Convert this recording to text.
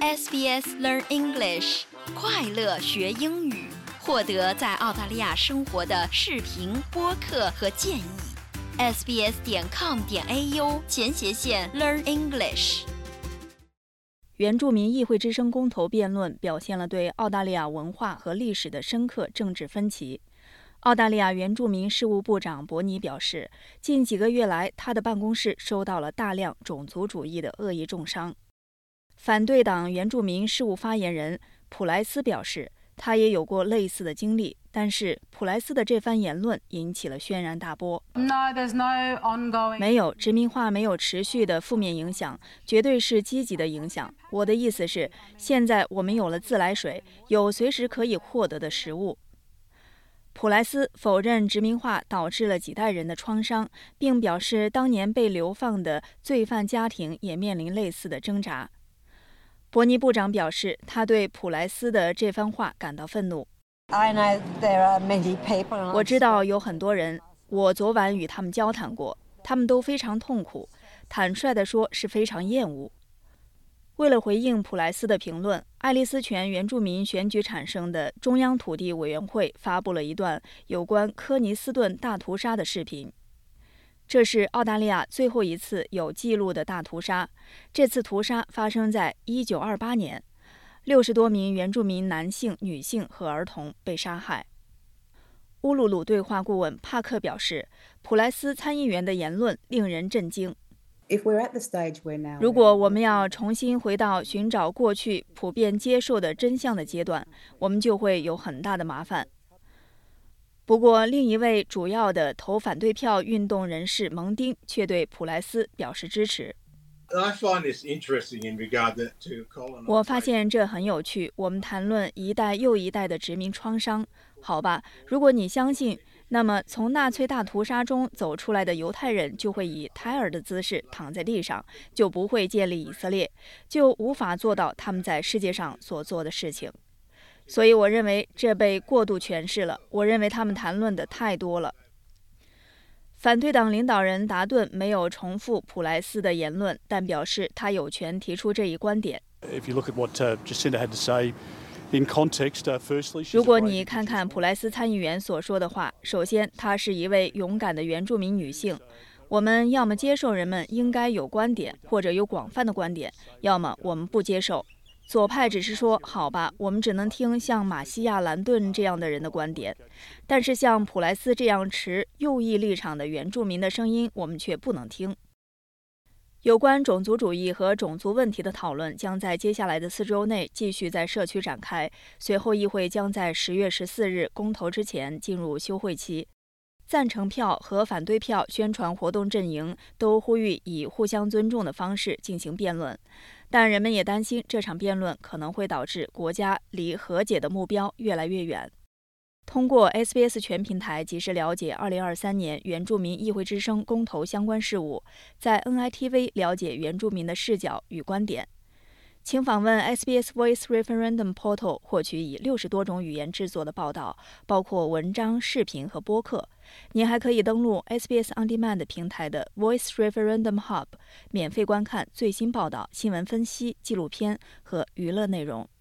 SBS Learn English， 快乐学英语，获得在澳大利亚生活的视频、播客和建议。sbs.com.au/Learn English。 原住民议会之声公投辩论表现了对澳大利亚文化和历史的深刻政治分歧。澳大利亚原住民事务部长伯尼表示，近几个月来，他的办公室收到了大量种族主义的恶意中伤。反对党原住民事务发言人普莱斯表示，他也有过类似的经历，但是普莱斯的这番言论引起了轩然大波。没有，殖民化没有持续的负面影响，绝对是积极的影响。我的意思是，现在我们有了自来水，有随时可以获得的食物。普莱斯否认殖民化导致了几代人的创伤，并表示当年被流放的罪犯家庭也面临类似的挣扎。伯尼部长表示，他对普莱斯的这番话感到愤怒。我知道有很多人，我昨晚与他们交谈过，他们都非常痛苦，坦率地说是非常厌恶。为了回应普莱斯的评论，爱丽丝泉原住民选举产生的中央土地委员会发布了一段有关科尼斯顿大屠杀的视频。这是澳大利亚最后一次有记录的大屠杀。这次屠杀发生在1928年，60多名原住民男性、女性和儿童被杀害。乌鲁鲁对话顾问帕克表示，普莱斯参议员的言论令人震惊。如果我们要重新回到寻找过去普遍接受的真相的阶段，我们就会有很大的麻烦。不过，另一位主要的投反对票运动人士蒙丁却对普莱斯表示支持。我发现这很有趣，我们谈论一代又一代的殖民创伤。好吧，如果你相信，那么从纳粹大屠杀中走出来的犹太人就会以胎儿的姿势躺在地上，就不会建立以色列，就无法做到他们在世界上所做的事情。所以我认为这被过度诠释了，我认为他们谈论的太多了。反对党领导人达顿没有重复普莱斯的言论，但表示他有权提出这一观点。如果你看看普莱斯参议员所说的话，首先，她是一位勇敢的原住民女性。我们要么接受人们应该有观点，或者有广泛的观点，要么我们不接受。左派只是说，好吧，我们只能听像马西亚·兰顿这样的人的观点，但是像普莱斯这样持右翼立场的原住民的声音，我们却不能听。有关种族主义和种族问题的讨论将在接下来的4周内继续在社区展开，随后议会将在10月14日公投之前进入休会期。赞成票和反对票宣传活动阵营都呼吁以互相尊重的方式进行辩论，但人们也担心这场辩论可能会导致国家离和解的目标越来越远。通过 SBS 全平台及时了解2023年原住民议会之声公投相关事务，在 NITV 了解原住民的视角与观点。请访问 SBS Voice Referendum Portal 获取以60多种语言制作的报道，包括文章、视频和播客。您还可以登录 SBS On Demand 平台的 Voice Referendum Hub， 免费观看最新报道、新闻分析、纪录片和娱乐内容。